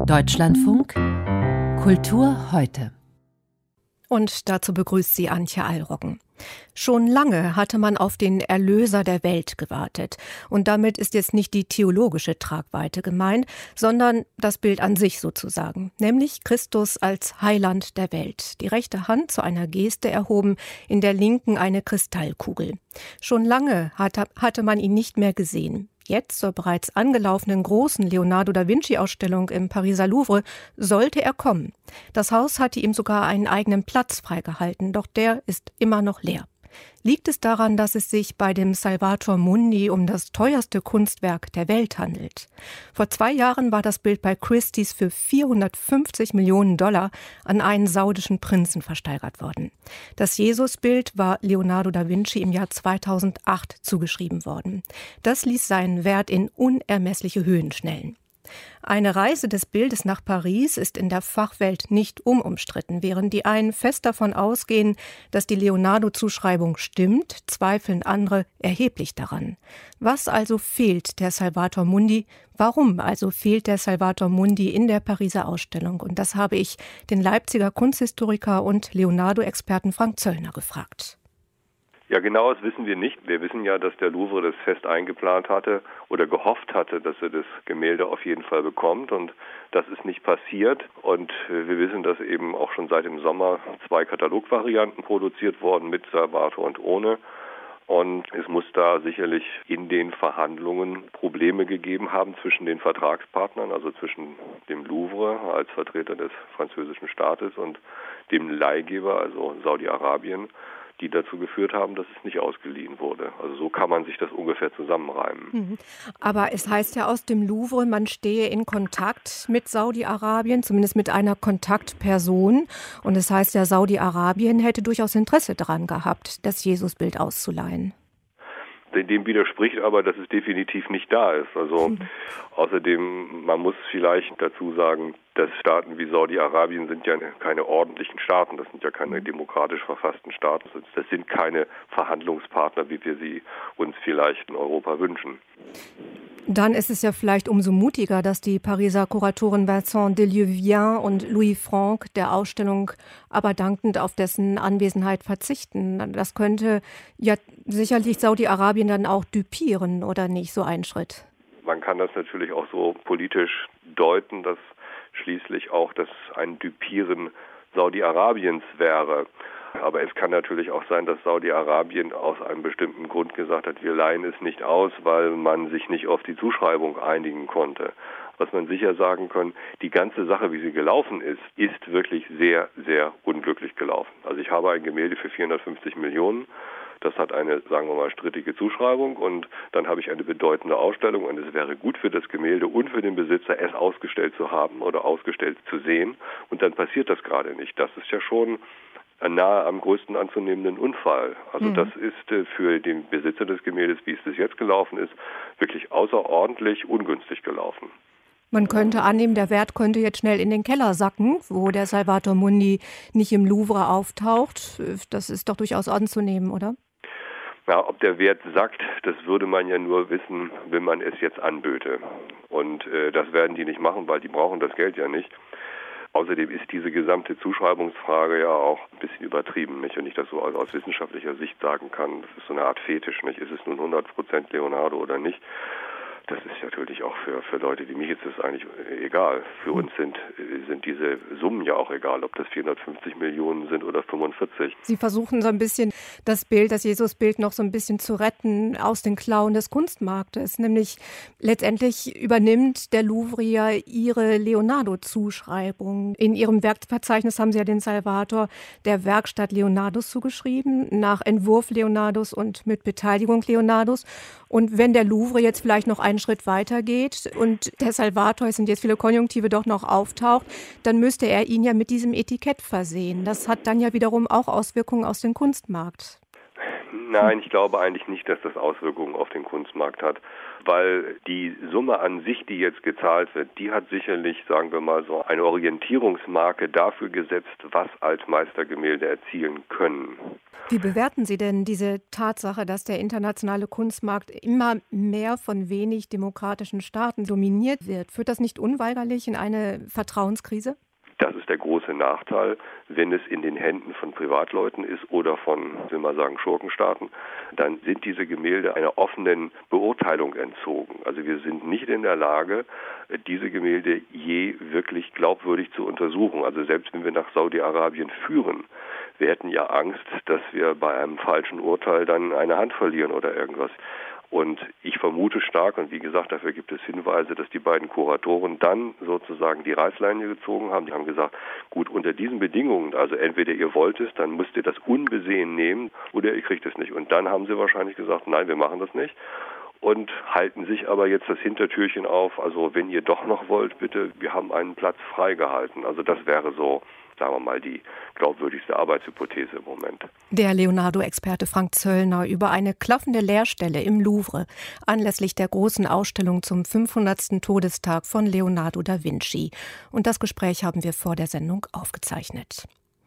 Deutschlandfunk Kultur heute. Und dazu begrüßt sie Antje Allroggen. Schon lange hatte man auf den Erlöser der Welt gewartet. Und damit ist jetzt nicht die theologische Tragweite gemeint, sondern das Bild an sich sozusagen. Nämlich Christus als Heiland der Welt. Die rechte Hand zu einer Geste erhoben, in der linken eine Kristallkugel. Schon lange hatte man ihn nicht mehr gesehen. Jetzt zur bereits angelaufenen großen Leonardo da Vinci-Ausstellung im Pariser Louvre sollte er kommen. Das Haus hatte ihm sogar einen eigenen Platz freigehalten, doch der ist immer noch leer. Liegt es daran, dass es sich bei dem Salvator Mundi um das teuerste Kunstwerk der Welt handelt? Vor 2 Jahren war das Bild bei Christie's für $450 Millionen an einen saudischen Prinzen versteigert worden. Das Jesusbild war Leonardo da Vinci im Jahr 2008 zugeschrieben worden. Das ließ seinen Wert in unermessliche Höhen schnellen. Eine Reise des Bildes nach Paris ist in der Fachwelt nicht unumstritten. Während die einen fest davon ausgehen, dass die Leonardo-Zuschreibung stimmt, zweifeln andere erheblich daran. Was also fehlt der Salvator Mundi? Warum also fehlt der Salvator Mundi in der Pariser Ausstellung? Und das habe ich den Leipziger Kunsthistoriker und Leonardo-Experten Frank Zöllner gefragt. Ja, genaues wissen wir nicht. Wir wissen ja, dass der Louvre das fest eingeplant hatte oder gehofft hatte, dass er das Gemälde auf jeden Fall bekommt. Und das ist nicht passiert. Und wir wissen, dass eben auch schon seit dem Sommer 2 Katalogvarianten produziert wurden, mit Salvator und ohne. Und es muss da sicherlich in den Verhandlungen Probleme gegeben haben zwischen den Vertragspartnern, also zwischen dem Louvre als Vertreter des französischen Staates und dem Leihgeber, also Saudi-Arabien, die dazu geführt haben, dass es nicht ausgeliehen wurde. Also so kann man sich das ungefähr zusammenreimen. Aber es heißt ja aus dem Louvre, man stehe in Kontakt mit Saudi-Arabien, zumindest mit einer Kontaktperson. Und es heißt ja, Saudi-Arabien hätte durchaus Interesse daran gehabt, das Jesusbild auszuleihen. Dem widerspricht aber, dass es definitiv nicht da ist. Also außerdem, man muss vielleicht dazu sagen, dass Staaten wie Saudi-Arabien sind ja keine ordentlichen Staaten. Das sind ja keine demokratisch verfassten Staaten. Das sind keine Verhandlungspartner, wie wir sie uns vielleicht in Europa wünschen. Dann ist es ja vielleicht umso mutiger, dass die Pariser Kuratoren Vincent Deleuvien und Louis Franck der Ausstellung aber dankend auf dessen Anwesenheit verzichten. Das könnte ja sicherlich Saudi-Arabien dann auch düpieren, oder nicht, so ein Schritt? Man kann das natürlich auch so politisch deuten, dass schließlich auch das ein Düpieren Saudi-Arabiens wäre. Aber es kann natürlich auch sein, dass Saudi-Arabien aus einem bestimmten Grund gesagt hat, wir leihen es nicht aus, weil man sich nicht auf die Zuschreibung einigen konnte. Was man sicher sagen kann, die ganze Sache, wie sie gelaufen ist, ist wirklich sehr, sehr unglücklich gelaufen. Also ich habe ein Gemälde für 450 Millionen. Das hat eine, sagen wir mal, strittige Zuschreibung und dann habe ich eine bedeutende Ausstellung und es wäre gut für das Gemälde und für den Besitzer, es ausgestellt zu haben oder ausgestellt zu sehen und dann passiert das gerade nicht. Das ist ja schon nahe am größten anzunehmenden Unfall. Also das ist für den Besitzer des Gemäldes, wie es bis jetzt gelaufen ist, wirklich außerordentlich ungünstig gelaufen. Man könnte annehmen, der Wert könnte jetzt schnell in den Keller sacken, wo der Salvator Mundi nicht im Louvre auftaucht. Das ist doch durchaus anzunehmen, oder? Ja, ob der Wert sackt, das würde man ja nur wissen, wenn man es jetzt anböte. Und das werden die nicht machen, weil die brauchen das Geld ja nicht. Außerdem ist diese gesamte Zuschreibungsfrage ja auch ein bisschen übertrieben, nicht? Wenn ich das so aus wissenschaftlicher Sicht sagen kann, das ist so eine Art Fetisch, nicht? Ist es nun 100% Leonardo oder nicht? Das ist natürlich auch für Leute wie mich ist das eigentlich egal. Für uns sind diese Summen ja auch egal, ob das 450 Millionen sind oder 45. Sie versuchen so ein bisschen das Jesusbild noch so ein bisschen zu retten aus den Klauen des Kunstmarktes. Nämlich letztendlich übernimmt der Louvre ja ihre Leonardo-Zuschreibung. In ihrem Werkverzeichnis haben sie ja den Salvator der Werkstatt Leonardos zugeschrieben, nach Entwurf Leonardos und mit Beteiligung Leonardos. Und wenn der Louvre jetzt vielleicht noch einen Schritt weiter geht und der Salvator, es sind jetzt viele Konjunktive, doch noch auftaucht, dann müsste er ihn ja mit diesem Etikett versehen. Das hat dann ja wiederum auch Auswirkungen auf den Kunstmarkt. Nein, ich glaube eigentlich nicht, dass das Auswirkungen auf den Kunstmarkt hat, weil die Summe an sich, die jetzt gezahlt wird, die hat sicherlich, sagen wir mal so, eine Orientierungsmarke dafür gesetzt, was Altmeistergemälde erzielen können. Wie bewerten Sie denn diese Tatsache, dass der internationale Kunstmarkt immer mehr von wenig demokratischen Staaten dominiert wird? Führt das nicht unweigerlich in eine Vertrauenskrise? Das ist der große Nachteil, wenn es in den Händen von Privatleuten ist oder von, will man sagen, Schurkenstaaten, dann sind diese Gemälde einer offenen Beurteilung entzogen. Also wir sind nicht in der Lage, diese Gemälde je wirklich glaubwürdig zu untersuchen. Also selbst wenn wir nach Saudi-Arabien führen, wir hätten ja Angst, dass wir bei einem falschen Urteil dann eine Hand verlieren oder irgendwas. Und ich vermute stark, und wie gesagt, dafür gibt es Hinweise, dass die beiden Kuratoren dann sozusagen die Reißleine gezogen haben. Die haben gesagt, gut, unter diesen Bedingungen, also entweder ihr wollt es, dann müsst ihr das unbesehen nehmen oder ihr kriegt es nicht. Und dann haben sie wahrscheinlich gesagt, nein, wir machen das nicht. Und halten sich aber jetzt das Hintertürchen auf, also wenn ihr doch noch wollt, bitte, wir haben einen Platz freigehalten. Also das wäre so, sagen wir mal, die glaubwürdigste Arbeitshypothese im Moment. Der Leonardo-Experte Frank Zöllner über eine klaffende Leerstelle im Louvre anlässlich der großen Ausstellung zum 500. Todestag von Leonardo da Vinci. Und das Gespräch haben wir vor der Sendung aufgezeichnet.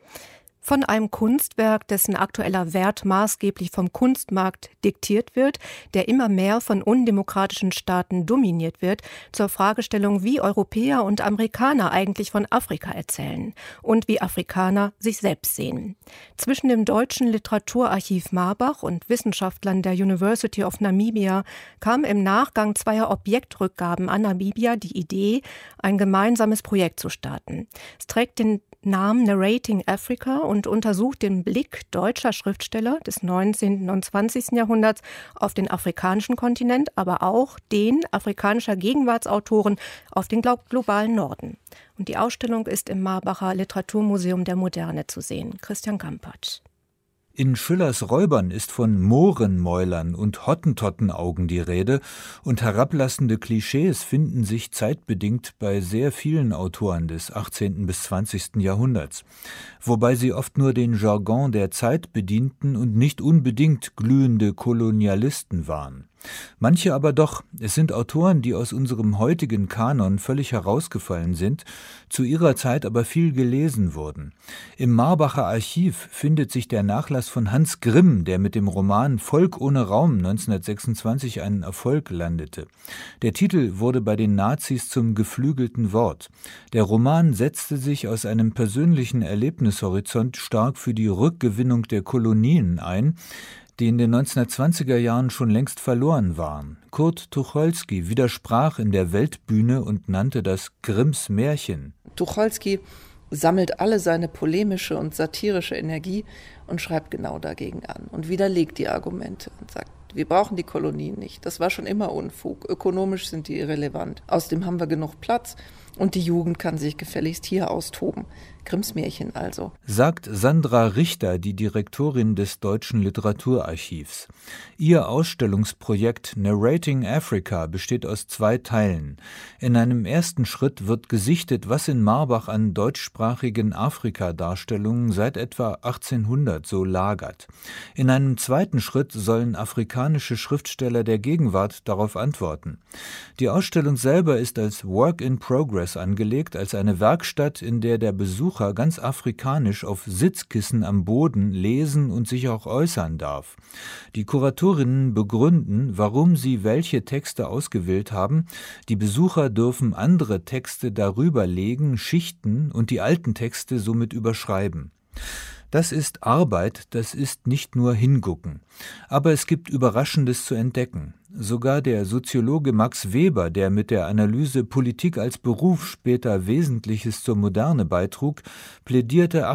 Von einem Kunstwerk, dessen aktueller Wert maßgeblich vom Kunstmarkt diktiert wird, der immer mehr von undemokratischen Staaten dominiert wird, zur Fragestellung, wie Europäer und Amerikaner eigentlich von Afrika erzählen und wie Afrikaner sich selbst sehen. Zwischen dem Deutschen Literaturarchiv Marbach und Wissenschaftlern der University of Namibia kam im Nachgang zweier Objektrückgaben an Namibia die Idee, ein gemeinsames Projekt zu starten. Es trägt den Namen Narrating Africa und untersucht den Blick deutscher Schriftsteller des 19. und 20. Jahrhunderts auf den afrikanischen Kontinent, aber auch den afrikanischer Gegenwartsautoren auf den globalen Norden. Und die Ausstellung ist im Marbacher Literaturmuseum der Moderne zu sehen. Christian Kampert. In Schillers Räubern ist von Mohrenmäulern und Hottentottenaugen die Rede, und herablassende Klischees finden sich zeitbedingt bei sehr vielen Autoren des 18. bis 20. Jahrhunderts, wobei sie oft nur den Jargon der Zeit bedienten und nicht unbedingt glühende Kolonialisten waren. Manche aber doch. Es sind Autoren, die aus unserem heutigen Kanon völlig herausgefallen sind, zu ihrer Zeit aber viel gelesen wurden. Im Marbacher Archiv findet sich der Nachlass von Hans Grimm, der mit dem Roman Volk ohne Raum 1926 einen Erfolg landete. Der Titel wurde bei den Nazis zum geflügelten Wort. Der Roman setzte sich aus einem persönlichen Erlebnishorizont stark für die Rückgewinnung der Kolonien ein, die in den 1920er Jahren schon längst verloren waren. Kurt Tucholsky widersprach in der Weltbühne und nannte das Grimms Märchen. Tucholsky sammelt alle seine polemische und satirische Energie und schreibt genau dagegen an und widerlegt die Argumente und sagt, wir brauchen die Kolonien nicht. Das war schon immer Unfug. Ökonomisch sind die irrelevant. Außerdem haben wir genug Platz und die Jugend kann sich gefälligst hier austoben. Grimms Märchen also. Sagt Sandra Richter, die Direktorin des Deutschen Literaturarchivs. Ihr Ausstellungsprojekt Narrating Africa besteht aus 2 Teilen. In einem ersten Schritt wird gesichtet, was in Marbach an deutschsprachigen Afrika-Darstellungen seit etwa 1800 so lagert. In einem zweiten Schritt sollen afrikanische Schriftsteller der Gegenwart darauf antworten. Die Ausstellung selber ist als Work in Progress angelegt, als eine Werkstatt, in der der Besucher ganz afrikanisch auf Sitzkissen am Boden lesen und sich auch äußern darf. Die Kuratorinnen begründen, warum sie welche Texte ausgewählt haben. Die Besucher dürfen andere Texte darüber legen, schichten und die alten Texte somit überschreiben. Das ist Arbeit, das ist nicht nur Hingucken. Aber es gibt Überraschendes zu entdecken. Sogar der Soziologe Max Weber, der mit der Analyse Politik als Beruf später Wesentliches zur Moderne beitrug, plädierte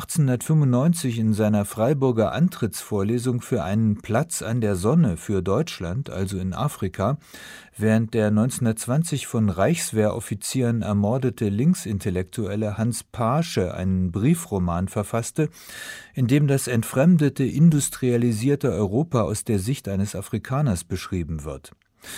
1895 in seiner Freiburger Antrittsvorlesung für einen Platz an der Sonne für Deutschland, also in Afrika, während der 1920 von Reichswehroffizieren ermordete Linksintellektuelle Hans Paasche einen Briefroman verfasste, in dem das entfremdete, industrialisierte Europa aus der Sicht eines Afrikaners beschrieben wird.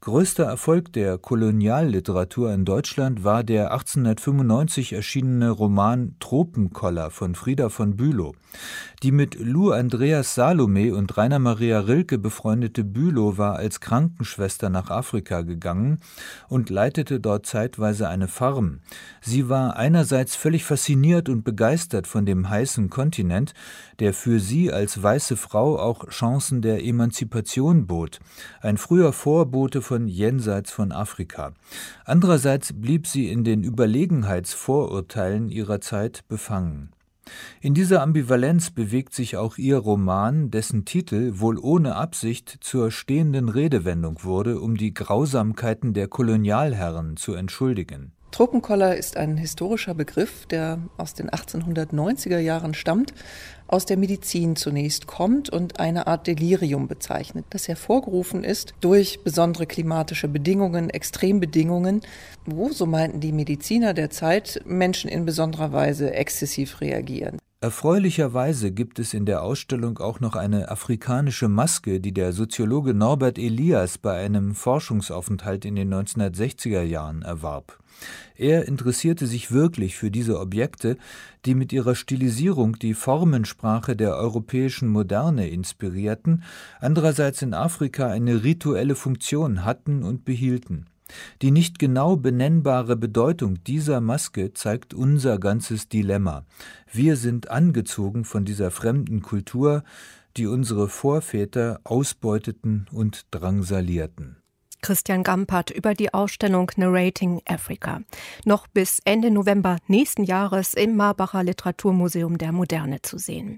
Größter Erfolg der Kolonialliteratur in Deutschland war der 1895 erschienene Roman Tropenkoller von Frieda von Bülow. Die mit Lou Andreas Salome und Rainer Maria Rilke befreundete Bülow war als Krankenschwester nach Afrika gegangen und leitete dort zeitweise eine Farm. Sie war einerseits völlig fasziniert und begeistert von dem heißen Kontinent, der für sie als weiße Frau auch Chancen der Emanzipation bot, ein früher Vorbote von jenseits von Afrika. Andererseits blieb sie in den Überlegenheitsvorurteilen ihrer Zeit befangen. In dieser Ambivalenz bewegt sich auch ihr Roman, dessen Titel wohl ohne Absicht zur stehenden Redewendung wurde, um die Grausamkeiten der Kolonialherren zu entschuldigen. Tropenkoller ist ein historischer Begriff, der aus den 1890er Jahren stammt, aus der Medizin zunächst kommt und eine Art Delirium bezeichnet, das hervorgerufen ist durch besondere klimatische Bedingungen, Extrembedingungen, wo, so meinten die Mediziner der Zeit, Menschen in besonderer Weise exzessiv reagieren. Erfreulicherweise gibt es in der Ausstellung auch noch eine afrikanische Maske, die der Soziologe Norbert Elias bei einem Forschungsaufenthalt in den 1960er Jahren erwarb. Er interessierte sich wirklich für diese Objekte, die mit ihrer Stilisierung die Formensprache der europäischen Moderne inspirierten, andererseits in Afrika eine rituelle Funktion hatten und behielten. Die nicht genau benennbare Bedeutung dieser Maske zeigt unser ganzes Dilemma. Wir sind angezogen von dieser fremden Kultur, die unsere Vorväter ausbeuteten und drangsalierten. Christian Gampert über die Ausstellung Narrating Africa. Noch bis Ende November nächsten Jahres im Marbacher Literaturmuseum der Moderne zu sehen.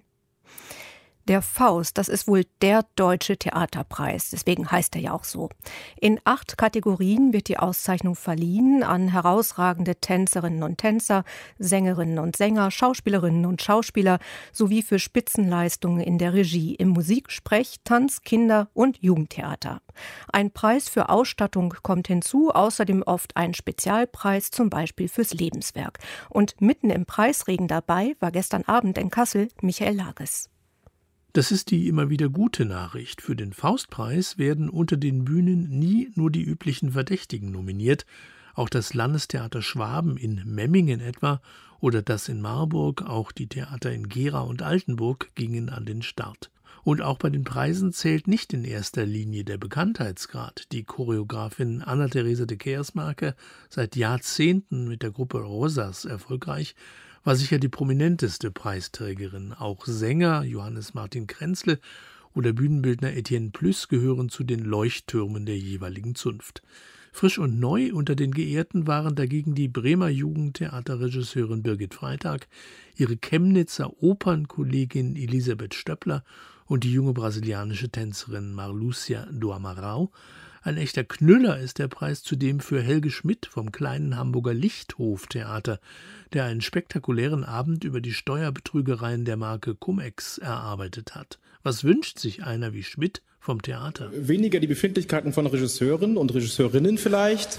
Der Faust, das ist wohl der Deutsche Theaterpreis, deswegen heißt er ja auch so. In 8 Kategorien wird die Auszeichnung verliehen an herausragende Tänzerinnen und Tänzer, Sängerinnen und Sänger, Schauspielerinnen und Schauspieler sowie für Spitzenleistungen in der Regie im Musik-, Sprech-, Tanz-, Kinder- und Jugendtheater. Ein Preis für Ausstattung kommt hinzu, außerdem oft ein Spezialpreis, zum Beispiel fürs Lebenswerk. Und mitten im Preisregen dabei war gestern Abend in Kassel Michael Lages. Das ist die immer wieder gute Nachricht. Für den Faustpreis werden unter den Bühnen nie nur die üblichen Verdächtigen nominiert. Auch das Landestheater Schwaben in Memmingen etwa oder das in Marburg, auch die Theater in Gera und Altenburg gingen an den Start. Und auch bei den Preisen zählt nicht in erster Linie der Bekanntheitsgrad. Die Choreografin Anna-Theresa de Keersmaeker, seit Jahrzehnten mit der Gruppe Rosas erfolgreich, war sicher die prominenteste Preisträgerin. Auch Sänger Johannes Martin Krenzle oder Bühnenbildner Etienne Plüss gehören zu den Leuchttürmen der jeweiligen Zunft. Frisch und neu unter den Geehrten waren dagegen die Bremer Jugendtheaterregisseurin Birgit Freitag, ihre Chemnitzer Opernkollegin Elisabeth Stöppler und die junge brasilianische Tänzerin Marlúcia do Amaral. Ein echter Knüller ist der Preis zudem für Helge Schmidt vom kleinen Hamburger Lichthof-Theater, der einen spektakulären Abend über die Steuerbetrügereien der Marke Cum-Ex erarbeitet hat. Was wünscht sich einer wie Schmidt vom Theater? Weniger die Befindlichkeiten von Regisseuren und Regisseurinnen vielleicht.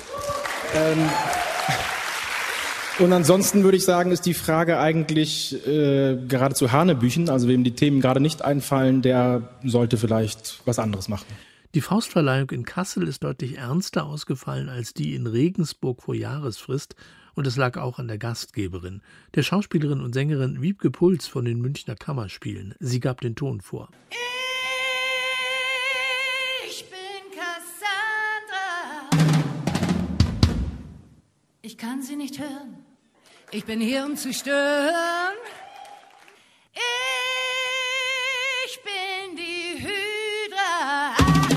Und ansonsten würde ich sagen, ist die Frage eigentlich geradezu Hanebüchen. Also wem die Themen gerade nicht einfallen, der sollte vielleicht was anderes machen. Die Faustverleihung in Kassel ist deutlich ernster ausgefallen als die in Regensburg vor Jahresfrist und es lag auch an der Gastgeberin, der Schauspielerin und Sängerin Wiebke Puls von den Münchner Kammerspielen. Sie gab den Ton vor. Ich bin Cassandra. Ich kann sie nicht hören. Ich bin hier, um zu stören. Ich bin die Hydra.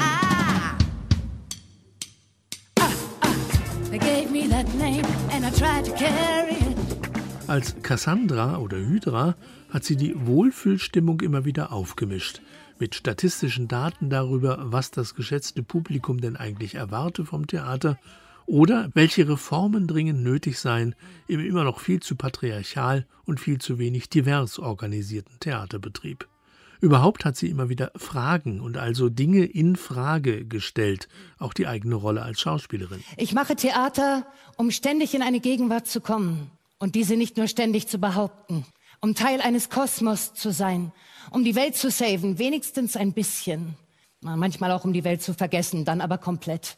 They gave me that name and I tried to carry it. Als Cassandra oder Hydra hat sie die Wohlfühlstimmung immer wieder aufgemischt. Mit statistischen Daten darüber, was das geschätzte Publikum denn eigentlich erwarte vom Theater oder welche Reformen dringend nötig seien im immer noch viel zu patriarchal und viel zu wenig divers organisierten Theaterbetrieb. Überhaupt hat sie immer wieder Fragen und also Dinge in Frage gestellt, auch die eigene Rolle als Schauspielerin. Ich mache Theater, um ständig in eine Gegenwart zu kommen und diese nicht nur ständig zu behaupten, um Teil eines Kosmos zu sein, um die Welt zu saven, wenigstens ein bisschen. Manchmal auch um die Welt zu vergessen, dann aber komplett.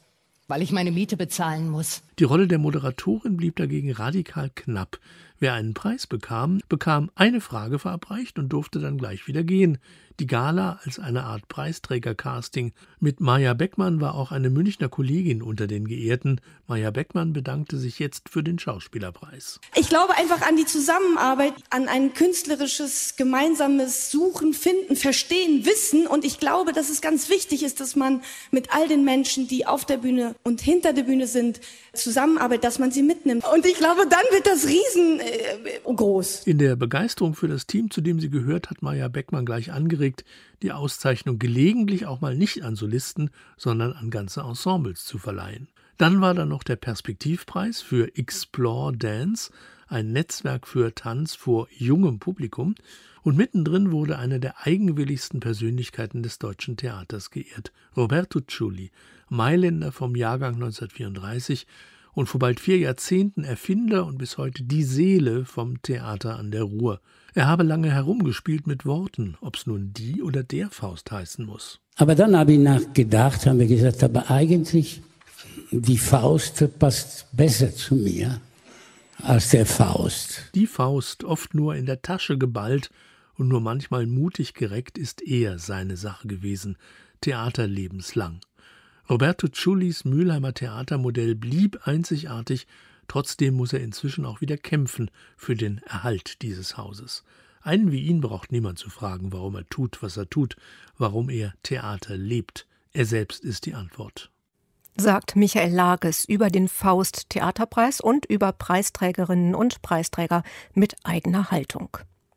weil ich meine Miete bezahlen muss. Die Rolle der Moderatorin blieb dagegen radikal knapp. Wer einen Preis bekam eine Frage verabreicht und durfte dann gleich wieder gehen. Die Gala als eine Art Preisträger-Casting. Mit Maja Beckmann war auch eine Münchner Kollegin unter den Geehrten. Maja Beckmann bedankte sich jetzt für den Schauspielerpreis. Ich glaube einfach an die Zusammenarbeit, an ein künstlerisches, gemeinsames Suchen, Finden, Verstehen, Wissen. Und ich glaube, dass es ganz wichtig ist, dass man mit all den Menschen, die auf der Bühne und hinter der Bühne sind, zusammenarbeitet, dass man sie mitnimmt. Und ich glaube, dann wird das riesengroß. In der Begeisterung für das Team, zu dem sie gehört, hat Maja Beckmann gleich angeregt, die Auszeichnung gelegentlich auch mal nicht an Solisten, sondern an ganze Ensembles zu verleihen. Dann war da noch der Perspektivpreis für Explore Dance, ein Netzwerk für Tanz vor jungem Publikum. Und mittendrin wurde eine der eigenwilligsten Persönlichkeiten des deutschen Theaters geehrt, Roberto Ciulli, Mailänder vom Jahrgang 1934 und vor bald 4 Jahrzehnten Erfinder und bis heute die Seele vom Theater an der Ruhr. Er habe lange herumgespielt mit Worten, ob es nun die oder der Faust heißen muss. Aber dann habe ich nachgedacht, haben wir gesagt, aber eigentlich die Faust passt besser zu mir als der Faust. Die Faust, oft nur in der Tasche geballt und nur manchmal mutig gereckt, ist eher seine Sache gewesen, theaterlebenslang. Roberto Ciullis Mülheimer Theatermodell blieb einzigartig, trotzdem muss er inzwischen auch wieder kämpfen für den Erhalt dieses Hauses. Einen wie ihn braucht niemand zu fragen, warum er tut, was er tut, warum er Theater lebt. Er selbst ist die Antwort. Sagt Michael Lages über den Faust-Theaterpreis und über Preisträgerinnen und Preisträger mit eigener Haltung.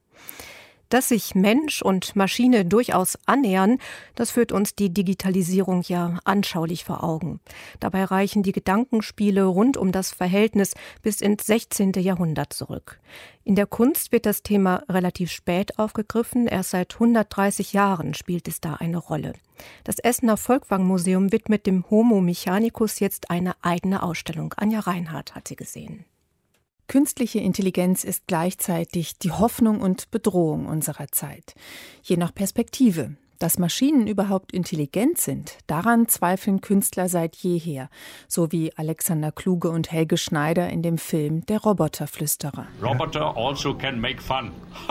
Dass sich Mensch und Maschine durchaus annähern, das führt uns die Digitalisierung ja anschaulich vor Augen. Dabei reichen die Gedankenspiele rund um das Verhältnis bis ins 16. Jahrhundert zurück. In der Kunst wird das Thema relativ spät aufgegriffen, erst seit 130 Jahren spielt es da eine Rolle. Das Essener Volkwang-Museum widmet dem Homo Mechanicus jetzt eine eigene Ausstellung. Anja Reinhardt hat sie gesehen. Künstliche Intelligenz ist gleichzeitig die Hoffnung und Bedrohung unserer Zeit. Je nach Perspektive. Dass Maschinen überhaupt intelligent sind, daran zweifeln Künstler seit jeher, so wie Alexander Kluge und Helge Schneider in dem Film Der Roboterflüsterer. Roboter also can make fun.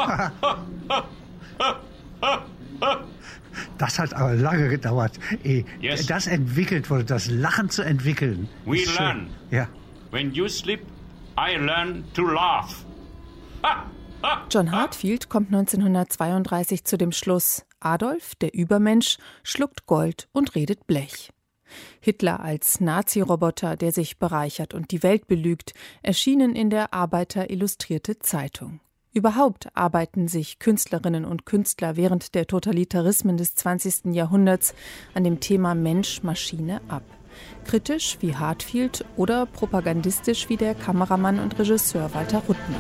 Das hat aber lange gedauert, yes. Das entwickelt wurde, das Lachen zu entwickeln. We learn. Ja. When you sleep, I learn to laugh. John Heartfield kommt 1932 zu dem Schluss, Adolf, der Übermensch, schluckt Gold und redet Blech. Hitler als Nazi-Roboter, der sich bereichert und die Welt belügt, erschienen in der Arbeiter Illustrierte Zeitung. Überhaupt arbeiten sich Künstlerinnen und Künstler während der Totalitarismen des 20. Jahrhunderts an dem Thema Mensch-Maschine ab. Kritisch wie Heartfield oder propagandistisch wie der Kameramann und Regisseur Walter Ruttmann.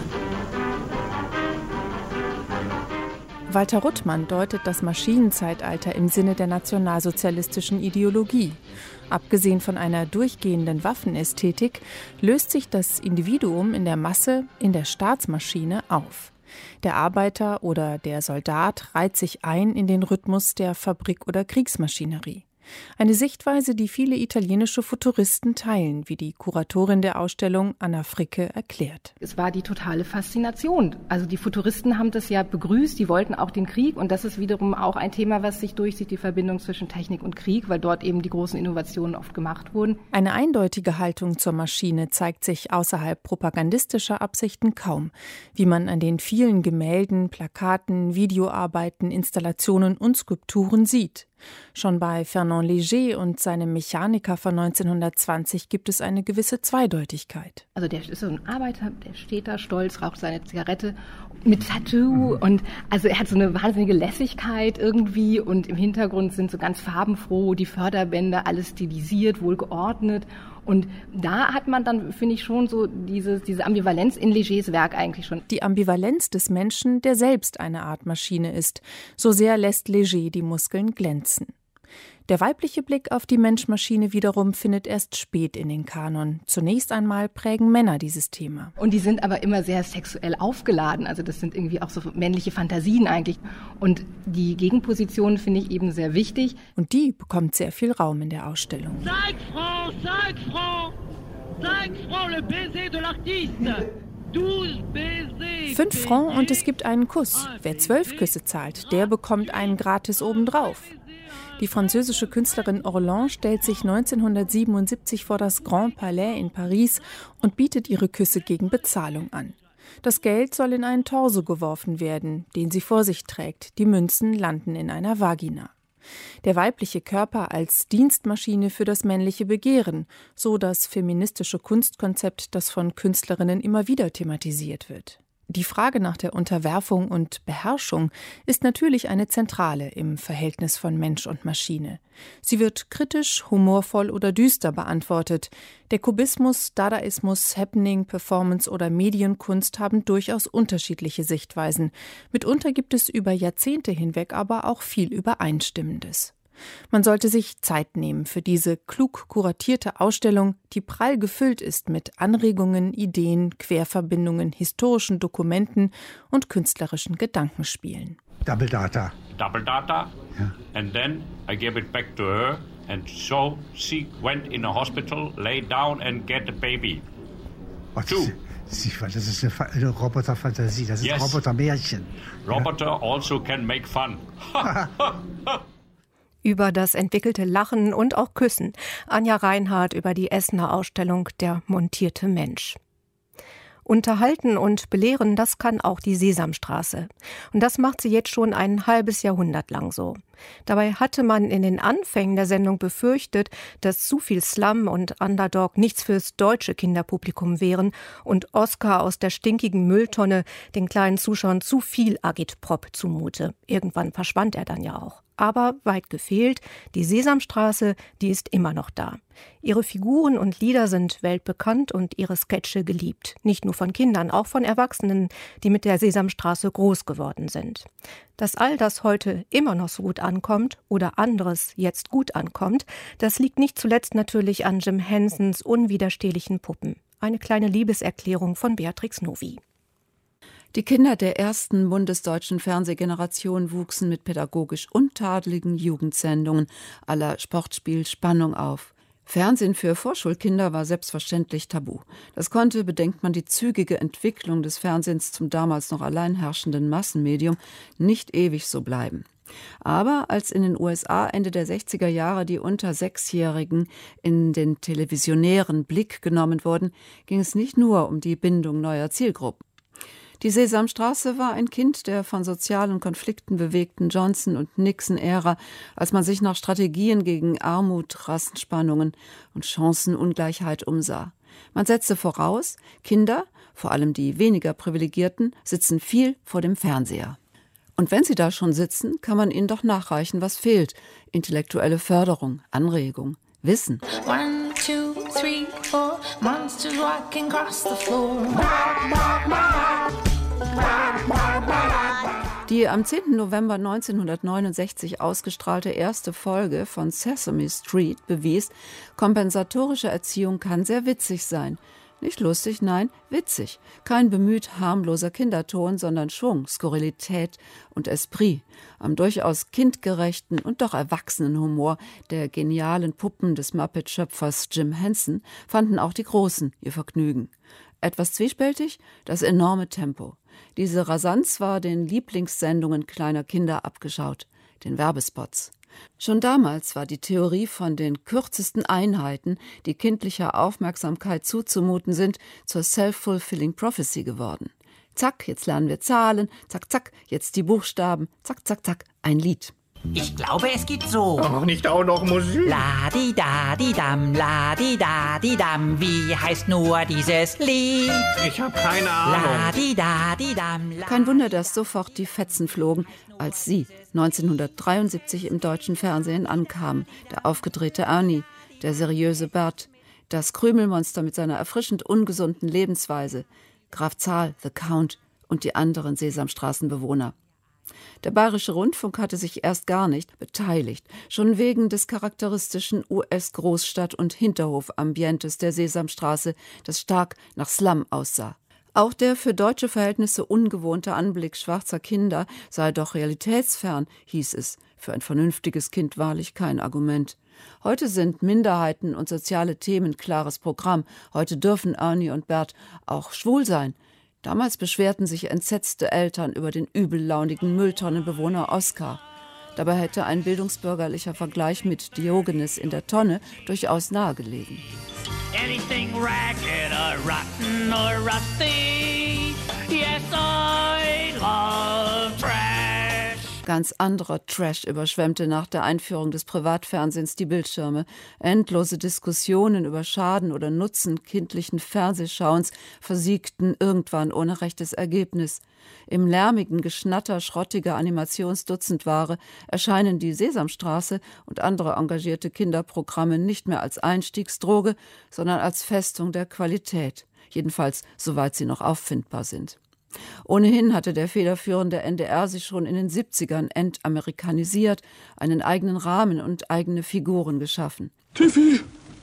Walter Ruttmann deutet das Maschinenzeitalter im Sinne der nationalsozialistischen Ideologie. Abgesehen von einer durchgehenden Waffenästhetik löst sich das Individuum in der Masse in der Staatsmaschine auf. Der Arbeiter oder der Soldat reiht sich ein in den Rhythmus der Fabrik- oder Kriegsmaschinerie. Eine Sichtweise, die viele italienische Futuristen teilen, wie die Kuratorin der Ausstellung Anna Fricke erklärt. Es war die totale Faszination. Also die Futuristen haben das ja begrüßt, die wollten auch den Krieg und das ist wiederum auch ein Thema, was sich durchzieht, die Verbindung zwischen Technik und Krieg, weil dort eben die großen Innovationen oft gemacht wurden. Eine eindeutige Haltung zur Maschine zeigt sich außerhalb propagandistischer Absichten kaum, wie man an den vielen Gemälden, Plakaten, Videoarbeiten, Installationen und Skulpturen sieht. Schon bei Fernand Léger und seinem Mechaniker von 1920 gibt es eine gewisse Zweideutigkeit. Also der ist so ein Arbeiter, der steht da stolz, raucht seine Zigarette mit Tattoo und also er hat so eine wahnsinnige Lässigkeit irgendwie und im Hintergrund sind so ganz farbenfroh die Förderbänder, alles stilisiert, wohl geordnet. Und da hat man dann, finde ich, schon so diese Ambivalenz in Légers Werk eigentlich schon. Die Ambivalenz des Menschen, der selbst eine Art Maschine ist. So sehr lässt Léger die Muskeln glänzen. Der weibliche Blick auf die Mensch-Maschine wiederum findet erst spät in den Kanon. Zunächst einmal prägen Männer dieses Thema. Und die sind aber immer sehr sexuell aufgeladen. Also das sind irgendwie auch so männliche Fantasien eigentlich. Und die Gegenposition finde ich eben sehr wichtig. Und die bekommt sehr viel Raum in der Ausstellung. 5 francs, 5 francs le baiser de l'artiste. 5 Francs und es gibt einen Kuss. Wer 12 Küsse zahlt, der bekommt einen gratis obendrauf. Die französische Künstlerin Orlan stellt sich 1977 vor das Grand Palais in Paris und bietet ihre Küsse gegen Bezahlung an. Das Geld soll in einen Torso geworfen werden, den sie vor sich trägt. Die Münzen landen in einer Vagina. Der weibliche Körper als Dienstmaschine für das männliche Begehren, so das feministische Kunstkonzept, das von Künstlerinnen immer wieder thematisiert wird. Die Frage nach der Unterwerfung und Beherrschung ist natürlich eine zentrale im Verhältnis von Mensch und Maschine. Sie wird kritisch, humorvoll oder düster beantwortet. Der Kubismus, Dadaismus, Happening, Performance oder Medienkunst haben durchaus unterschiedliche Sichtweisen. Mitunter gibt es über Jahrzehnte hinweg aber auch viel Übereinstimmendes. Man sollte sich Zeit nehmen für diese klug kuratierte Ausstellung, die prall gefüllt ist mit Anregungen, Ideen, Querverbindungen, historischen Dokumenten und künstlerischen Gedankenspielen. Double Data. Double Data. Ja. And then I gave it back to her. And so she went in a hospital, lay down and get a baby. Das ist eine Roboterfantasie, das ist ein Robotermärchen. Roboter also can make fun. Über das entwickelte Lachen und auch Küssen. Anja Reinhardt über die Essener Ausstellung Der montierte Mensch. Unterhalten und belehren, das kann auch die Sesamstraße. Und das macht sie jetzt schon ein halbes Jahrhundert lang so. Dabei hatte man in den Anfängen der Sendung befürchtet, dass zu viel Slum und Underdog nichts fürs deutsche Kinderpublikum wären und Oscar aus der stinkigen Mülltonne den kleinen Zuschauern zu viel Agitprop zumute. Irgendwann verschwand er dann ja auch. Aber weit gefehlt, die Sesamstraße, die ist immer noch da. Ihre Figuren und Lieder sind weltbekannt und ihre Sketche geliebt. Nicht nur von Kindern, auch von Erwachsenen, die mit der Sesamstraße groß geworden sind. Dass all das heute immer noch so gut ankommt oder anderes jetzt gut ankommt, das liegt nicht zuletzt natürlich an Jim Hensons unwiderstehlichen Puppen. Eine kleine Liebeserklärung von Beatrix Novi. Die Kinder der ersten bundesdeutschen Fernsehgeneration wuchsen mit pädagogisch untadeligen Jugendsendungen à la Sportspiel Spannung auf. Fernsehen für Vorschulkinder war selbstverständlich tabu. Das konnte, bedenkt man die zügige Entwicklung des Fernsehens zum damals noch allein herrschenden Massenmedium, nicht ewig so bleiben. Aber als in den USA Ende der 60er Jahre die unter 6-Jährigen in den televisionären Blick genommen wurden, ging es nicht nur um die Bindung neuer Zielgruppen. Die Sesamstraße war ein Kind der von sozialen Konflikten bewegten Johnson- und Nixon-Ära, als man sich nach Strategien gegen Armut, Rassenspannungen und Chancenungleichheit umsah. Man setzte voraus, Kinder, vor allem die weniger Privilegierten, sitzen viel vor dem Fernseher. Und wenn sie da schon sitzen, kann man ihnen doch nachreichen, was fehlt. Intellektuelle Förderung, Anregung, Wissen. 1, 2, 3, 4, monsters walking across the floor. Die am 10. November 1969 ausgestrahlte erste Folge von Sesame Street bewies, kompensatorische Erziehung kann sehr witzig sein. Nicht lustig, nein, witzig. Kein bemüht harmloser Kinderton, sondern Schwung, Skurrilität und Esprit. Am durchaus kindgerechten und doch erwachsenen Humor der genialen Puppen des Muppet-Schöpfers Jim Henson fanden auch die Großen ihr Vergnügen. Etwas zwiespältig, das enorme Tempo. Diese Rasanz war den Lieblingssendungen kleiner Kinder abgeschaut, den Werbespots. Schon damals war die Theorie von den kürzesten Einheiten, die kindlicher Aufmerksamkeit zuzumuten sind, zur self-fulfilling prophecy geworden. Zack, jetzt lernen wir Zahlen, zack, zack, jetzt die Buchstaben, zack, zack, zack, ein Lied. Ich glaube, es geht so. Ach, nicht auch noch Musik? La-di-da-di-dam, la-di-da-di-dam. Wie heißt nur dieses Lied? Ich habe keine Ahnung. La-di-da-di-dam. Kein Wunder, dass sofort die Fetzen flogen, als sie 1973 im deutschen Fernsehen ankamen. Der aufgedrehte Ernie, der seriöse Bert, das Krümelmonster mit seiner erfrischend ungesunden Lebensweise, Graf Zahl, The Count und die anderen Sesamstraßenbewohner. Der Bayerische Rundfunk hatte sich erst gar nicht beteiligt, schon wegen des charakteristischen US-Großstadt- und Hinterhof-Ambientes der Sesamstraße, das stark nach Slum aussah. Auch der für deutsche Verhältnisse ungewohnte Anblick schwarzer Kinder sei doch realitätsfern, hieß es. Für ein vernünftiges Kind wahrlich kein Argument. Heute sind Minderheiten und soziale Themen klares Programm. Heute dürfen Ernie und Bert auch schwul sein. Damals beschwerten sich entsetzte Eltern über den übellaunigen Mülltonnenbewohner Oskar. Dabei hätte ein bildungsbürgerlicher Vergleich mit Diogenes in der Tonne durchaus nahegelegen. Anything ragged or rotten or rusty, yes, I love trash. Ganz anderer Trash überschwemmte nach der Einführung des Privatfernsehens die Bildschirme. Endlose Diskussionen über Schaden oder Nutzen kindlichen Fernsehschauens versiegten irgendwann ohne rechtes Ergebnis. Im lärmigen Geschnatter schrottiger Animationsdutzendware erscheinen die Sesamstraße und andere engagierte Kinderprogramme nicht mehr als Einstiegsdroge, sondern als Festung der Qualität. Jedenfalls, soweit sie noch auffindbar sind. Ohnehin hatte der federführende NDR sich schon in den 70ern entamerikanisiert, einen eigenen Rahmen und eigene Figuren geschaffen. Tiffy,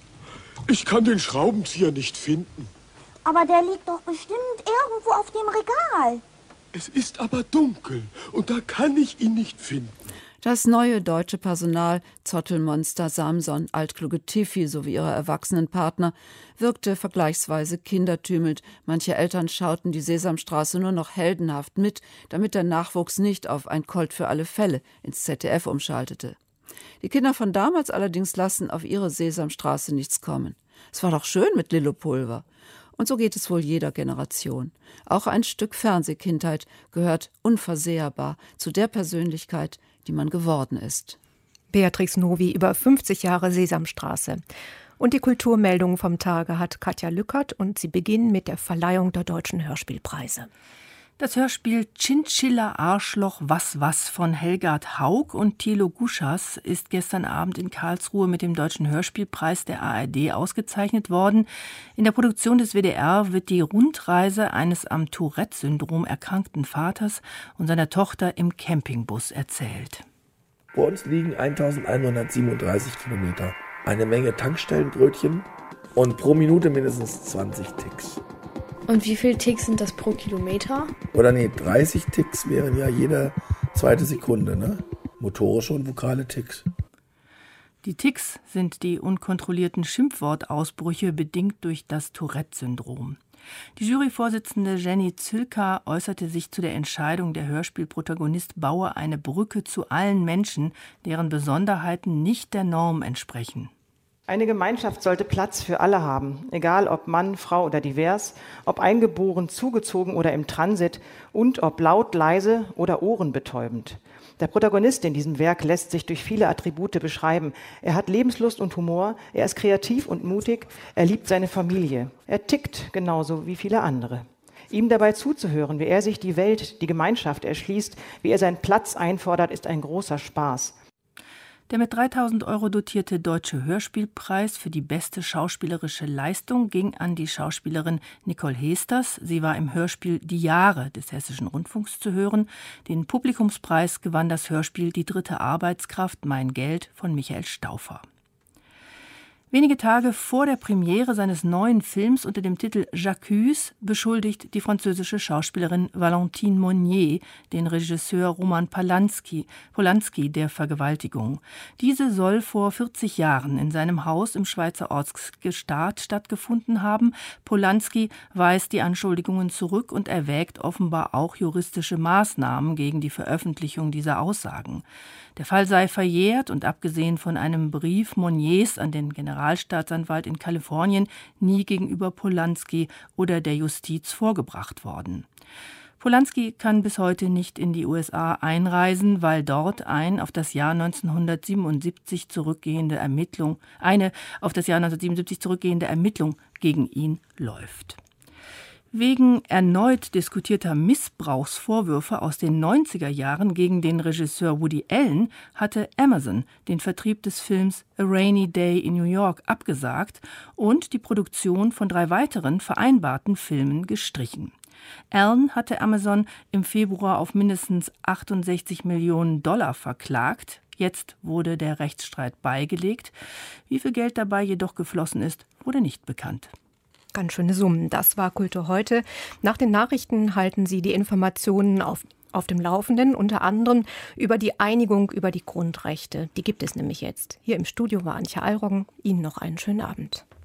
ich kann den Schraubenzieher nicht finden. Aber der liegt doch bestimmt irgendwo auf dem Regal. Es ist aber dunkel und da kann ich ihn nicht finden. Das neue deutsche Personal, Zottelmonster Samson, altkluge Tiffy sowie ihre erwachsenen Partner, wirkte vergleichsweise kindertümelnd. Manche Eltern schauten die Sesamstraße nur noch heldenhaft mit, damit der Nachwuchs nicht auf ein Colt für alle Fälle ins ZDF umschaltete. Die Kinder von damals allerdings lassen auf ihre Sesamstraße nichts kommen. Es war doch schön mit Lillo-Pulver. Und so geht es wohl jeder Generation. Auch ein Stück Fernsehkindheit gehört unversehrbar zu der Persönlichkeit, die man geworden ist. Beatrix Novi über 50 Jahre Sesamstraße. Und die Kulturmeldungen vom Tage hat Katja Lückert und sie beginnen mit der Verleihung der Deutschen Hörspielpreise. Das Hörspiel Chinchilla Arschloch was von Helgard Haug und Thilo Guschas ist gestern Abend in Karlsruhe mit dem Deutschen Hörspielpreis der ARD ausgezeichnet worden. In der Produktion des WDR wird die Rundreise eines am Tourette-Syndrom erkrankten Vaters und seiner Tochter im Campingbus erzählt. Vor uns liegen 1137 Kilometer, eine Menge Tankstellenbrötchen und pro Minute mindestens 20 Ticks. Und wie viele Ticks sind das pro Kilometer? Oder nee, 30 Ticks wären ja jede zweite Sekunde, ne? Motorische und vokale Ticks. Die Ticks sind die unkontrollierten Schimpfwortausbrüche, bedingt durch das Tourette-Syndrom. Die Juryvorsitzende Jenny Zülker äußerte sich zu der Entscheidung, der Hörspielprotagonist baue eine Brücke zu allen Menschen, deren Besonderheiten nicht der Norm entsprechen. Eine Gemeinschaft sollte Platz für alle haben, egal ob Mann, Frau oder divers, ob eingeboren, zugezogen oder im Transit und ob laut, leise oder ohrenbetäubend. Der Protagonist in diesem Werk lässt sich durch viele Attribute beschreiben. Er hat Lebenslust und Humor, er ist kreativ und mutig, er liebt seine Familie. Er tickt genauso wie viele andere. Ihm dabei zuzuhören, wie er sich die Welt, die Gemeinschaft erschließt, wie er seinen Platz einfordert, ist ein großer Spaß. Der mit 3.000 € dotierte Deutsche Hörspielpreis für die beste schauspielerische Leistung ging an die Schauspielerin Nicole Heesters. Sie war im Hörspiel Die Jahre des Hessischen Rundfunks zu hören. Den Publikumspreis gewann das Hörspiel Die dritte Arbeitskraft, Mein Geld von Michael Stauffer. Wenige Tage vor der Premiere seines neuen Films unter dem Titel J'accuse beschuldigt die französische Schauspielerin Valentine Monnier den Regisseur Roman Polanski der Vergewaltigung. Diese soll vor 40 Jahren in seinem Haus im Schweizer Ortsgestaat stattgefunden haben. Polanski weist die Anschuldigungen zurück und erwägt offenbar auch juristische Maßnahmen gegen die Veröffentlichung dieser Aussagen. Der Fall sei verjährt und abgesehen von einem Brief Monniers an den Generalstaatsanwalt in Kalifornien nie gegenüber Polanski oder der Justiz vorgebracht worden. Polanski kann bis heute nicht in die USA einreisen, weil dort eine auf das Jahr 1977 zurückgehende Ermittlung gegen ihn läuft. Wegen erneut diskutierter Missbrauchsvorwürfe aus den 90er Jahren gegen den Regisseur Woody Allen hatte Amazon den Vertrieb des Films A Rainy Day in New York abgesagt und die Produktion von 3 weiteren vereinbarten Filmen gestrichen. Allen hatte Amazon im Februar auf mindestens 68 Millionen $, verklagt. Jetzt wurde der Rechtsstreit beigelegt. Wie viel Geld dabei jedoch geflossen ist, wurde nicht bekannt. Ganz schöne Summen. Das war Kultur heute. Nach den Nachrichten halten Sie die Informationen auf dem Laufenden, unter anderem über die Einigung über die Grundrechte. Die gibt es nämlich jetzt. Hier im Studio war Antje Allroggen. Ihnen noch einen schönen Abend.